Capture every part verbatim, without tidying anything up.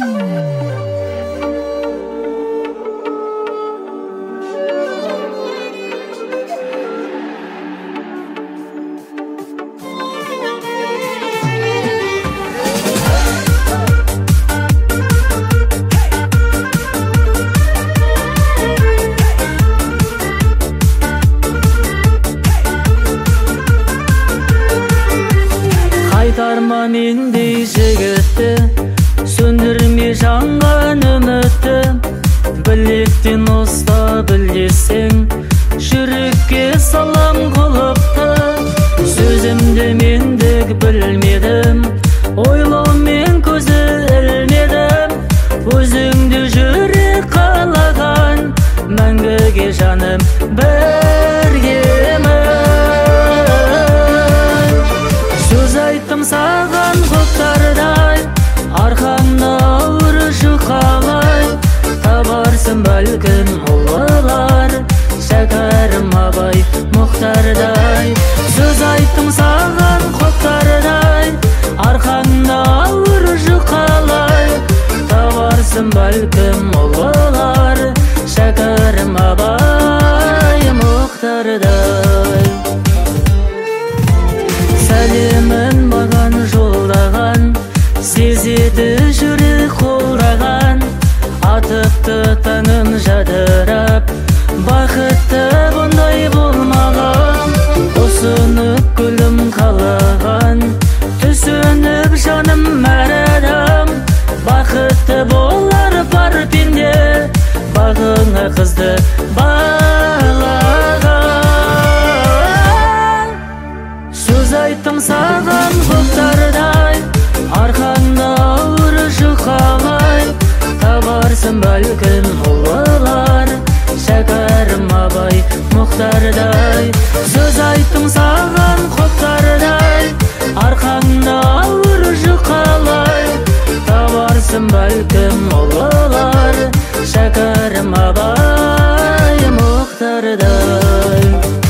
Қайтарма мендей жігітті, сөндірме жанған үмітті. Білектен ұста білдесең, жүрекке салам құлыпты. Сөзімді мендік білмедім, ойлаумен көзі ілмедім. Өзіңді жүрек қалаған, мәңгіге жаным біргемін. Сөз айттым саған құптардай, арқаңда ауыр жұқалай. Табарсың бәлкім ұлылар, шәкәрім абай мұхтардай. Сөз айттым саған құптардай, арқаңда ауыр жұқалай. Табарсың бәлкім ұлылар, шәкәрім абай мұхтардай. Сәлемін маған жолдаған, сезеді жүрек қолдаған. Атықты таңын жадырап, бақытты бұндай болмаған. Ұсынып гүлім қалаған, түсініп жаным әр адам. Бақытты болар бар пенде, бағыңа қызды бағлаған. Сөз айттым саған құптардай, арқаңда ауыр жұқалай. Табарсың бәлкім ұлылар, шәкәрім абай мұхтардай. Сөз айттым саған құптардай, арқаңда ауыр жұқалай. Табарсың бәлкім ұлылар, шәкәрім абай мұхтардай.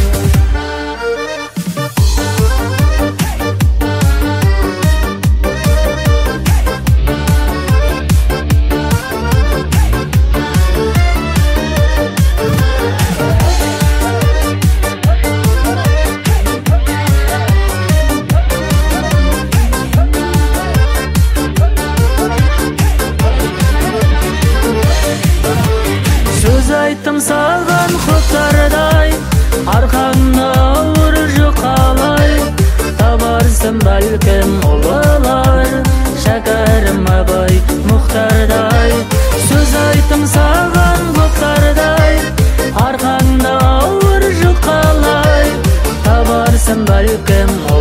Сөз айттым саған құптардай, арқаңда ауыр жұқалай. Табарсың бәлкім ұлылар, шәкәрім абай мұхтардай. Сөз айттым саған құптардай, арқаңда ауыр жұқалай. Табарсың бәлкім